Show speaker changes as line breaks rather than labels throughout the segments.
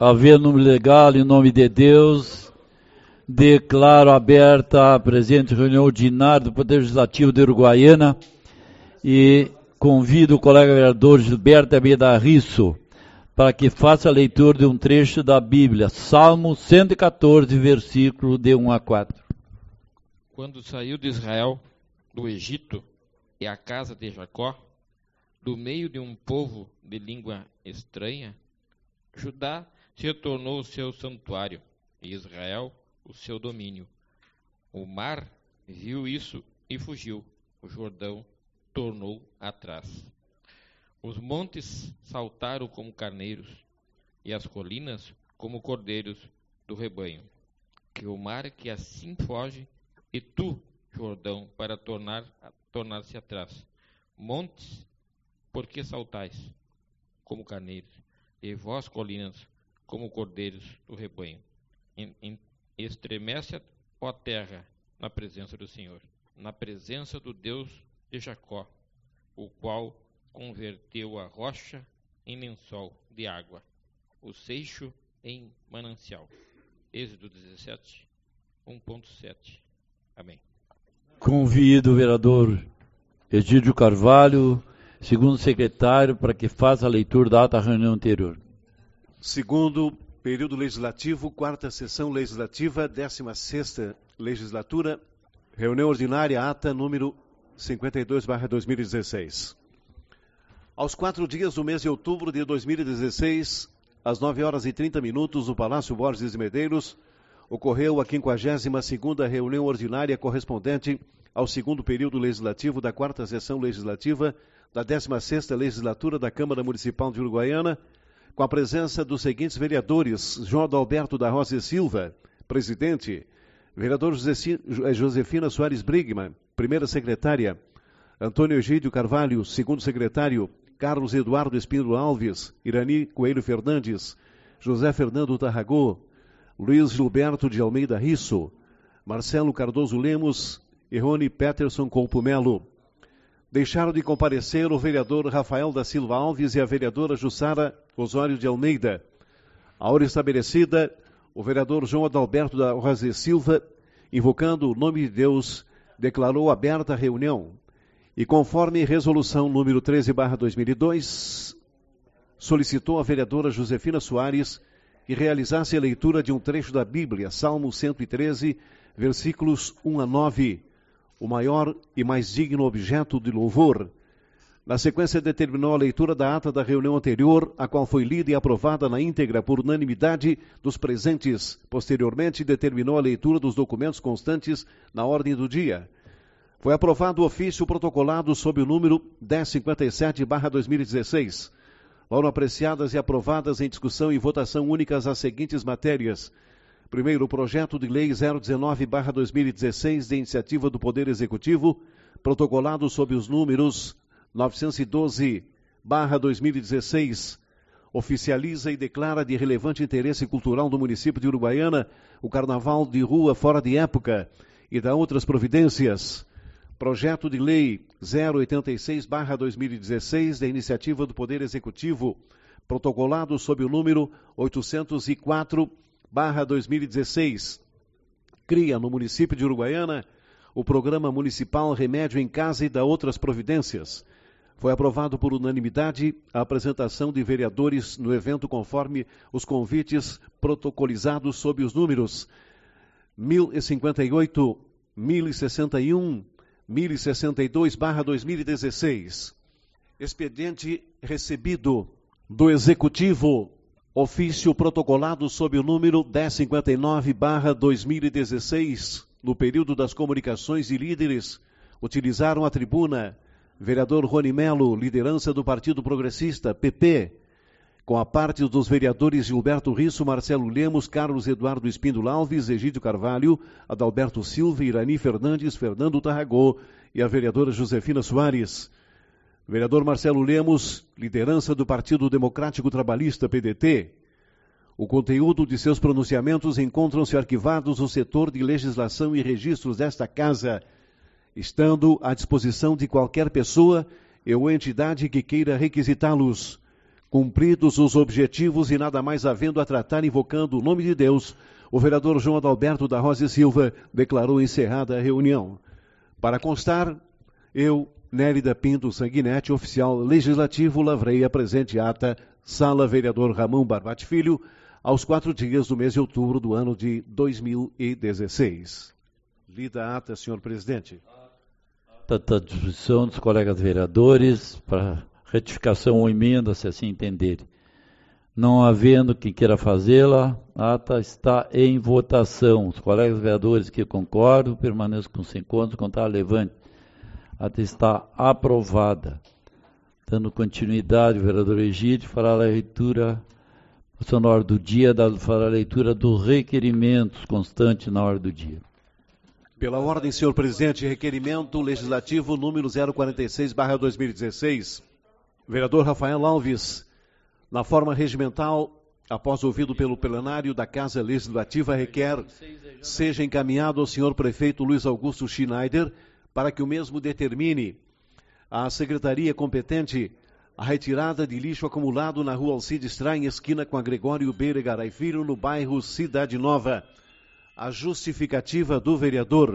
Havendo legal, em nome de Deus, declaro aberta a presente reunião ordinária do Poder Legislativo de Uruguaiana e convido o colega vereador Gilberto Almeida Risso para que faça a leitura de um trecho da Bíblia, Salmo 114, versículo de 1 a 4.
Quando saiu de Israel do Egito e a casa de Jacó, do meio de um povo de língua estranha, Judá se tornou o seu santuário e Israel o seu domínio. O mar viu isso e fugiu. O Jordão tornou atrás. Os montes saltaram como carneiros e as colinas como cordeiros do rebanho. Que o mar que assim foge e tu, Jordão, para tornar-se atrás. Montes, por que saltais como carneiros? E vós, colinas, como cordeiros do rebanho. Estremece, ó terra, na presença do Senhor, na presença do Deus de Jacó, o qual converteu a rocha em lençol de água, o seixo em manancial. Êxodo 17, 1.7. Amém.
Convido o vereador Egídio Carvalho, segundo secretário, para que faça a leitura da ata da reunião anterior.
Segundo período legislativo, quarta sessão legislativa, 16ª legislatura, reunião ordinária, ata número 52/2016. Aos 4 dias do mês de outubro de 2016, às 9h30, no Palácio Borges de Medeiros, ocorreu a 52ª reunião ordinária correspondente ao segundo período legislativo da quarta sessão legislativa da 16ª legislatura da Câmara Municipal de Uruguaiana, com a presença dos seguintes vereadores: João Adalberto da Rosa e Silva, presidente; vereador Josefina Soares Brigman, primeira secretária; Antônio Egídio Carvalho, segundo secretário; Carlos Eduardo Espíndola Alves, Irani Coelho Fernandes, José Fernando Tarragó, Luiz Gilberto de Almeida Risso, Marcelo Cardoso Lemos e Rony Peterson Colpumelo. Deixaram de comparecer o vereador Rafael da Silva Alves e a vereadora Jussara Osório de Almeida. A hora estabelecida, o vereador João Adalberto da Rosa e Silva, invocando o nome de Deus, declarou aberta a reunião e, conforme resolução número 13/2002, solicitou à vereadora Josefina Soares que realizasse a leitura de um trecho da Bíblia, Salmo 113, versículos 1 a 9, o maior e mais digno objeto de louvor. Na sequência, determinou a leitura da ata da reunião anterior, a qual foi lida e aprovada na íntegra por unanimidade dos presentes. Posteriormente, determinou a leitura dos documentos constantes na ordem do dia. Foi aprovado o ofício protocolado sob o número 1057/2016. Foram apreciadas e aprovadas em discussão e votação únicas as seguintes matérias. Primeiro, o projeto de lei 019/2016, de iniciativa do Poder Executivo, protocolado sob os números 912/2016, oficializa e declara de relevante interesse cultural do município de Uruguaiana o Carnaval de Rua fora de época e dá outras providências. Projeto de lei 086/2016, da iniciativa do Poder Executivo, protocolado sob o número 804/2016, cria no município de Uruguaiana o Programa Municipal Remédio em Casa e dá outras providências. Foi aprovado por unanimidade a apresentação de vereadores no evento conforme os convites protocolizados sob os números 1058, 1061, 1062/2016. Expediente recebido do Executivo, ofício protocolado sob o número 1059/2016, no período das comunicações de líderes, utilizaram a tribuna vereador Rony Melo, liderança do Partido Progressista, PP, com a parte dos vereadores Gilberto Risso, Marcelo Lemos, Carlos Eduardo Espíndola Alves, Egídio Carvalho, Adalberto Silva, Irani Fernandes, Fernando Tarragó e a vereadora Josefina Soares. Vereador Marcelo Lemos, liderança do Partido Democrático Trabalhista, PDT. O conteúdo de seus pronunciamentos encontram-se arquivados no setor de legislação e registros desta Casa, estando à disposição de qualquer pessoa ou entidade que queira requisitá-los. Cumpridos os objetivos e nada mais havendo a tratar invocando o nome de Deus, o vereador João Adalberto da Rosa e Silva declarou encerrada a reunião. Para constar, eu, Nélida Pinto Sanguinetti, oficial legislativo, lavrei a presente ata, Sala Vereador Ramon Barbati Filho, aos 4 dias do mês de outubro do ano de 2016. Lida a ata, senhor presidente.
À disposição dos colegas vereadores para retificação ou emenda, se assim entenderem. Não havendo quem queira fazê-la, a ata está em votação. Os colegas vereadores que concordam, permaneçam com 5 contos, contar levante. A ata está aprovada. Dando continuidade, o vereador Egídio fará a leitura, na hora do dia, fará a leitura do requerimentos constante na hora do dia.
Pela ordem, senhor presidente, requerimento legislativo número 046/2016. Vereador Rafael Alves, na forma regimental, após ouvido pelo plenário da Casa Legislativa, requer seja encaminhado ao senhor prefeito Luiz Augusto Schneider para que o mesmo determine à secretaria competente a retirada de lixo acumulado na rua Alcides Strain, esquina com a Gregório Beira Garay Filho, no bairro Cidade Nova. A justificativa do vereador: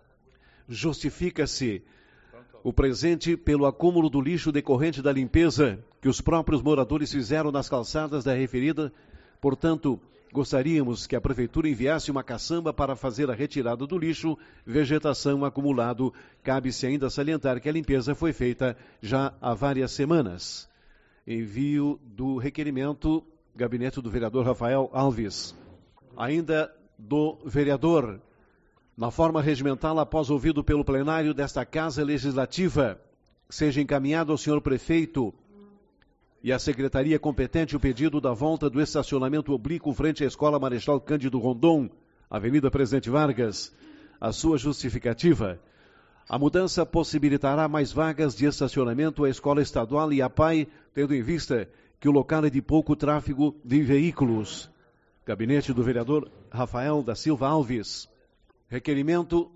justifica-se o presente pelo acúmulo do lixo decorrente da limpeza que os próprios moradores fizeram nas calçadas da referida. Portanto, gostaríamos que a prefeitura enviasse uma caçamba para fazer a retirada do lixo, vegetação acumulado. Cabe-se ainda salientar que a limpeza foi feita já há várias semanas. Envio do requerimento, gabinete do vereador Rafael Alves. Ainda do vereador, na forma regimental, após ouvido pelo plenário desta Casa Legislativa, seja encaminhado ao senhor prefeito e à secretaria competente o pedido da volta do estacionamento oblíquo frente à Escola Marechal Cândido Rondon, Avenida Presidente Vargas. A sua justificativa: a mudança possibilitará mais vagas de estacionamento à Escola Estadual e à PAI, tendo em vista que o local é de pouco tráfego de veículos. Gabinete do vereador Rafael da Silva Alves. Requerimento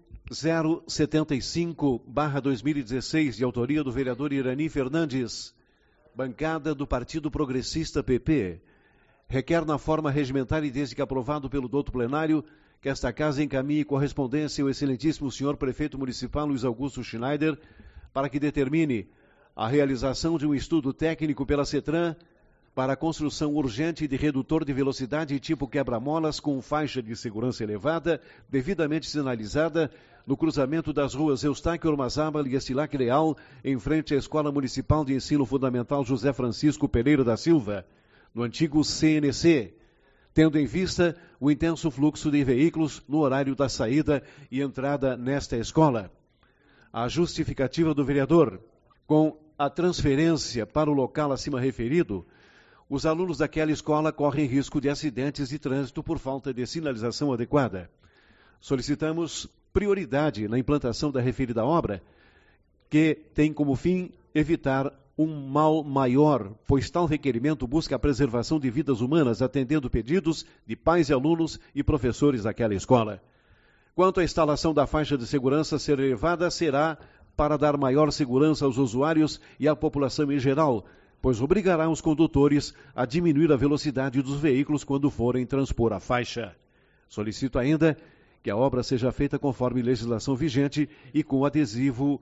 075/2016, de autoria do vereador Irani Fernandes, bancada do Partido Progressista PP. Requer na forma regimentar e desde que aprovado pelo douto plenário, que esta casa encaminhe correspondência ao excelentíssimo senhor prefeito municipal Luiz Augusto Schneider para que determine a realização de um estudo técnico pela CETRAN para a construção urgente de redutor de velocidade tipo quebra-molas com faixa de segurança elevada, devidamente sinalizada, no cruzamento das ruas Eustáquio Ormazábal e Estilac Leal, em frente à Escola Municipal de Ensino Fundamental José Francisco Pereira da Silva, no antigo CNC, tendo em vista o intenso fluxo de veículos no horário da saída e entrada nesta escola. A justificativa do vereador: com a transferência para o local acima referido, os alunos daquela escola correm risco de acidentes de trânsito por falta de sinalização adequada. Solicitamos prioridade na implantação da referida obra, que tem como fim evitar um mal maior, pois tal requerimento busca a preservação de vidas humanas, atendendo pedidos de pais e alunos e professores daquela escola. Quanto à instalação da faixa de segurança ser elevada, será para dar maior segurança aos usuários e à população em geral, pois obrigará os condutores a diminuir a velocidade dos veículos quando forem transpor a faixa. Solicito ainda que a obra seja feita conforme legislação vigente e com adesivo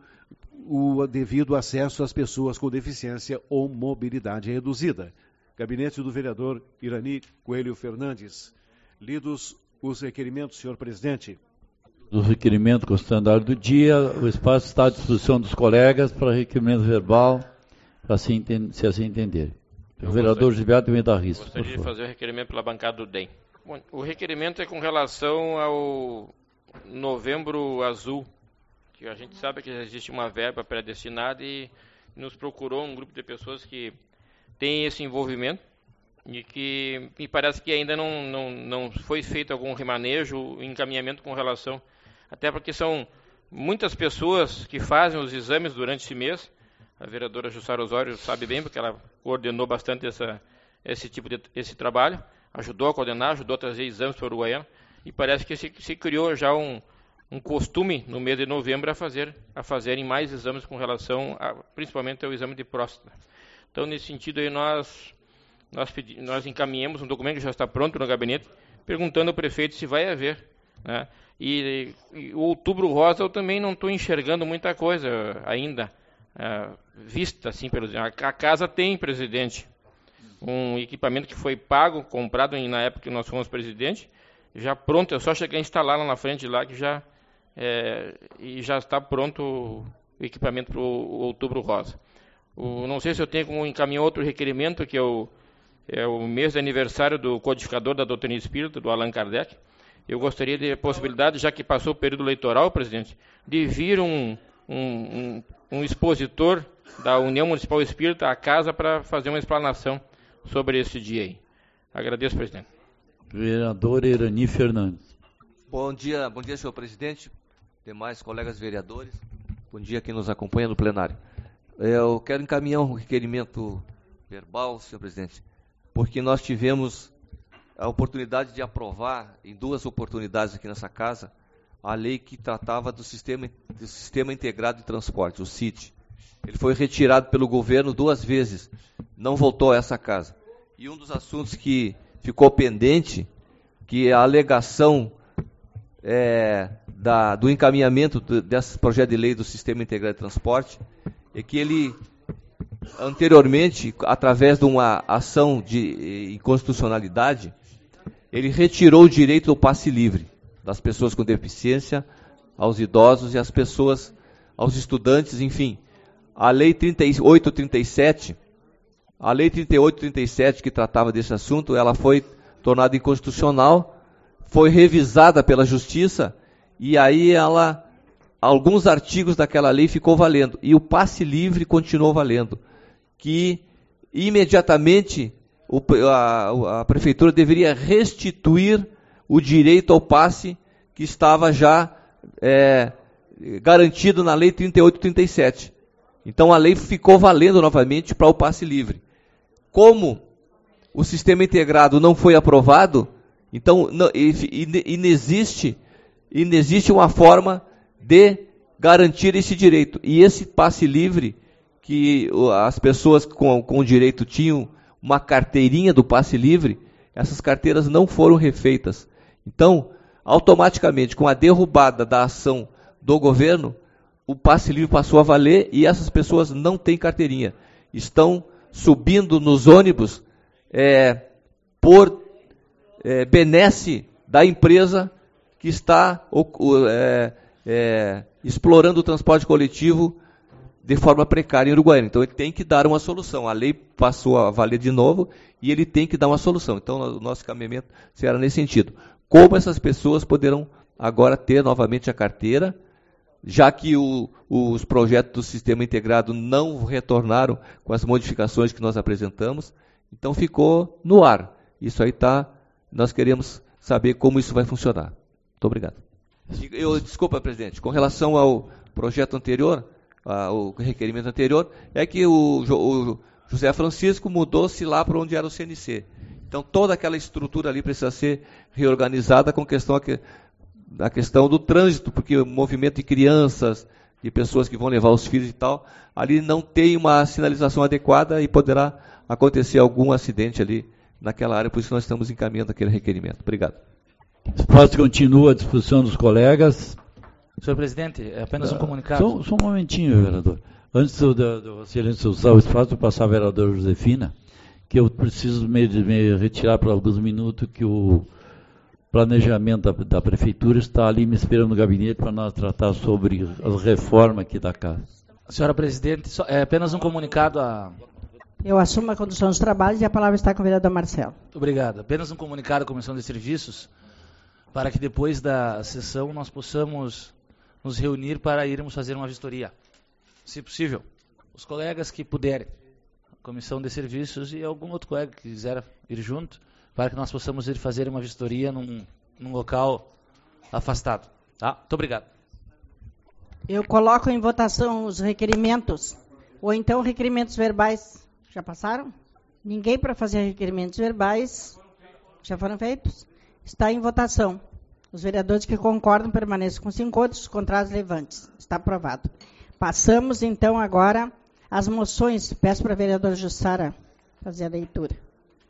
o devido acesso às pessoas com deficiência ou mobilidade reduzida. Gabinete do vereador Irani Coelho Fernandes. Lidos os requerimentos, senhor presidente.
Do requerimento constante do dia, o espaço está à disposição dos colegas para requerimento verbal, se assim entender. O vereador Gilberto Mendes Risto.
Gostaria de fazer o requerimento pela bancada do DEM. Bom, o requerimento é com relação ao Novembro Azul, que a gente sabe que existe uma verba predestinada e nos procurou um grupo de pessoas que tem esse envolvimento e que me parece que ainda não foi feito algum remanejo, encaminhamento com relação, até porque são muitas pessoas que fazem os exames durante esse mês. A vereadora Jussara Osório sabe bem, porque ela coordenou bastante esse trabalho, ajudou a coordenar, ajudou a trazer exames para o Uruguaiana, e parece que se criou já um costume no mês de novembro a fazerem mais exames com relação, principalmente ao exame de próstata. Então, nesse sentido, aí nós nós encaminhamos um documento que já está pronto no gabinete, perguntando ao prefeito se vai haver, né? E o Outubro Rosa eu também não estou enxergando muita coisa ainda, vista assim pelo... A casa tem, presidente, um equipamento que foi pago, comprado na época que nós fomos presidente, já pronto, é só chegar a instalar lá na frente lá que já e já está pronto o equipamento para o Outubro Rosa. Não sei se eu tenho como encaminhar outro requerimento, que é o mês de aniversário do codificador da doutrina espírita, do Allan Kardec. Eu gostaria de possibilidade, já que passou o período eleitoral, presidente, de vir um expositor da União Municipal Espírita à casa para fazer uma explanação sobre esse dia aí. Agradeço, presidente.
Vereador Irani Fernandes.
Bom dia, senhor presidente, demais colegas vereadores. Bom dia quem nos acompanha no plenário. Eu quero encaminhar um requerimento verbal, senhor presidente, porque nós tivemos a oportunidade de aprovar, em 2 oportunidades aqui nessa casa, a lei que tratava do Sistema Integrado de Transporte, o SIT. Ele foi retirado pelo governo 2 vezes, não voltou a essa casa. E um dos assuntos que ficou pendente, que é a alegação do encaminhamento desse projeto de lei do Sistema Integrado de Transporte, é que ele, anteriormente, através de uma ação de inconstitucionalidade, ele retirou o direito ao passe livre das pessoas com deficiência, aos idosos e às pessoas, aos estudantes, enfim. A Lei 3837, que tratava desse assunto, ela foi tornada inconstitucional, foi revisada pela Justiça, e aí alguns artigos daquela lei ficou valendo, e o passe livre continuou valendo, que imediatamente a Prefeitura deveria restituir o direito ao passe que estava já garantido na Lei 3837. Então a lei ficou valendo novamente para o passe livre. Como o sistema integrado não foi aprovado, então inexiste uma forma de garantir esse direito. E esse passe livre, que as pessoas com direito tinham uma carteirinha do passe livre, essas carteiras não foram refeitas. Então, automaticamente, com a derrubada da ação do governo, o passe livre passou a valer e essas pessoas não têm carteirinha. Estão subindo nos ônibus por benesse da empresa que está explorando o transporte coletivo de forma precária em Uruguaiana. Então ele tem que dar uma solução. A lei passou a valer de novo e ele tem que dar uma solução. Então o nosso encaminhamento será nesse sentido. Como essas pessoas poderão agora ter novamente a carteira, já que os projetos do Sistema Integrado não retornaram com as modificações que nós apresentamos, então ficou no ar. Isso aí nós queremos saber como isso vai funcionar. Muito obrigado. Desculpa, presidente, com relação ao projeto anterior, o requerimento anterior, é que o José Francisco mudou-se lá para onde era o CNC. Então toda aquela estrutura ali precisa ser reorganizada com a questão do trânsito, porque o movimento de crianças, de pessoas que vão levar os filhos e tal, ali não tem uma sinalização adequada e poderá acontecer algum acidente ali naquela área, por isso nós estamos encaminhando aquele requerimento. Obrigado.
O espaço continua à disposição dos colegas.
Senhor presidente, é apenas um comunicado.
Só um momentinho, vereador. Antes de Vossa Excelência usar o espaço, eu passar a vereadora Josefina, que eu preciso me retirar por alguns minutos, que o planejamento da Prefeitura está ali me esperando no gabinete para nós tratar sobre a reforma aqui da casa.
Senhora presidente, é apenas um comunicado a...
Eu assumo a condução dos trabalhos e a palavra está com o vereador Marcelo.
Obrigado. Apenas um comunicado à Comissão de Serviços, para que depois da sessão nós possamos nos reunir para irmos fazer uma vistoria, se possível. Os colegas que puderem, a Comissão de Serviços e algum outro colega que quiser ir junto, para que nós possamos ir fazer uma vistoria num local afastado. Tá? Muito obrigado.
Eu coloco em votação os requerimentos, ou então requerimentos verbais. Já passaram? Ninguém para fazer requerimentos verbais. Já foram feitos? Está em votação. Os vereadores que concordam permaneçam com 5 outros, os contrários levantes. Está aprovado. Passamos, então, agora às moções. Peço para a vereadora Jussara fazer a leitura.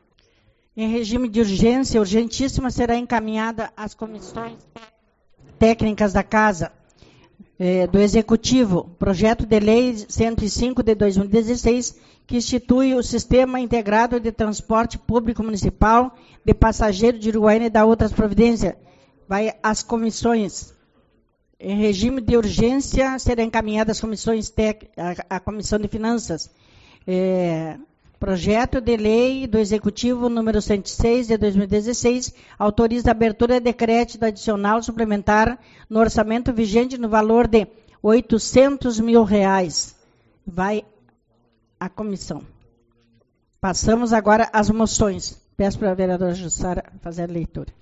em regime de urgência, urgentíssima, será encaminhada às comissões técnicas da Casa, do Executivo, projeto de lei 105 de 2016, que institui o Sistema Integrado de Transporte Público Municipal de Passageiros de Uruguaiana e da outras providências. Vai às comissões. Em regime de urgência, será encaminhada às comissões à Comissão de Finanças. Projeto de lei do Executivo número 106 de 2016 autoriza a abertura de crédito adicional suplementar no orçamento vigente no valor de R$800 mil. Vai à comissão. Passamos agora às moções. Peço para a vereadora Jussara fazer a leitura.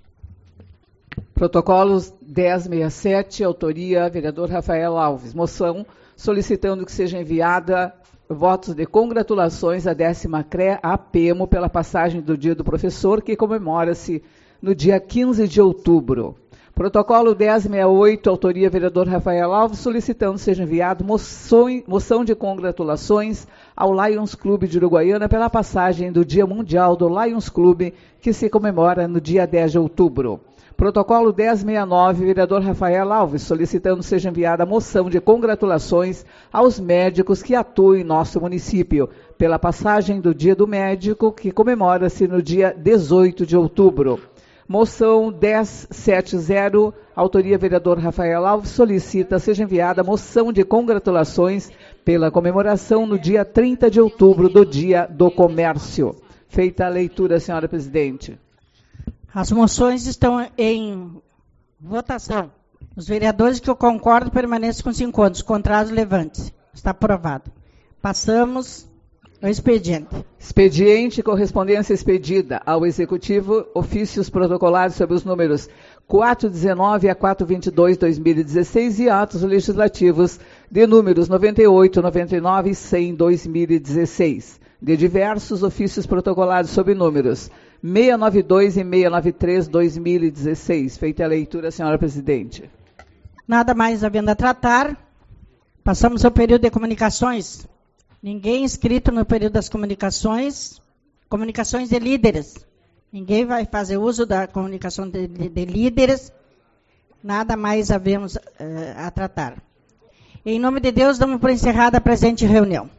Protocolos 1067, autoria vereador Rafael Alves. Moção solicitando que seja enviada votos de congratulações à 10ª CRE APEMO pela passagem do Dia do Professor, que comemora-se no dia 15 de outubro. Protocolo 1068, autoria vereador Rafael Alves, solicitando que seja enviado moção de congratulações ao Lions Clube de Uruguaiana pela passagem do Dia Mundial do Lions Clube, que se comemora no dia 10 de outubro. Protocolo 1069, vereador Rafael Alves, solicitando que seja enviada moção de congratulações aos médicos que atuam em nosso município, pela passagem do Dia do Médico, que comemora-se no dia 18 de outubro. Moção 1070, autoria vereador Rafael Alves, solicita seja enviada moção de congratulações pela comemoração no dia 30 de outubro do Dia do Comércio. Feita a leitura, senhora presidente.
As moções estão em votação. Os vereadores que eu concordo permaneçam com 5 anos. Contrário, levante-se. Está aprovado. Passamos ao expediente.
Expediente, correspondência expedida ao Executivo, ofícios protocolados sobre os números 419 a 422/2016 e atos legislativos de números 98, 99 e 100/2016. De diversos ofícios protocolados sob números 692 e 693/2016. Feita a leitura, senhora presidente.
Nada mais havendo a tratar, passamos ao período de comunicações. Ninguém inscrito no período das comunicações. Comunicações de líderes. Ninguém vai fazer uso da comunicação de líderes. Nada mais havemos a tratar. Em nome de Deus, damos por encerrada a presente reunião.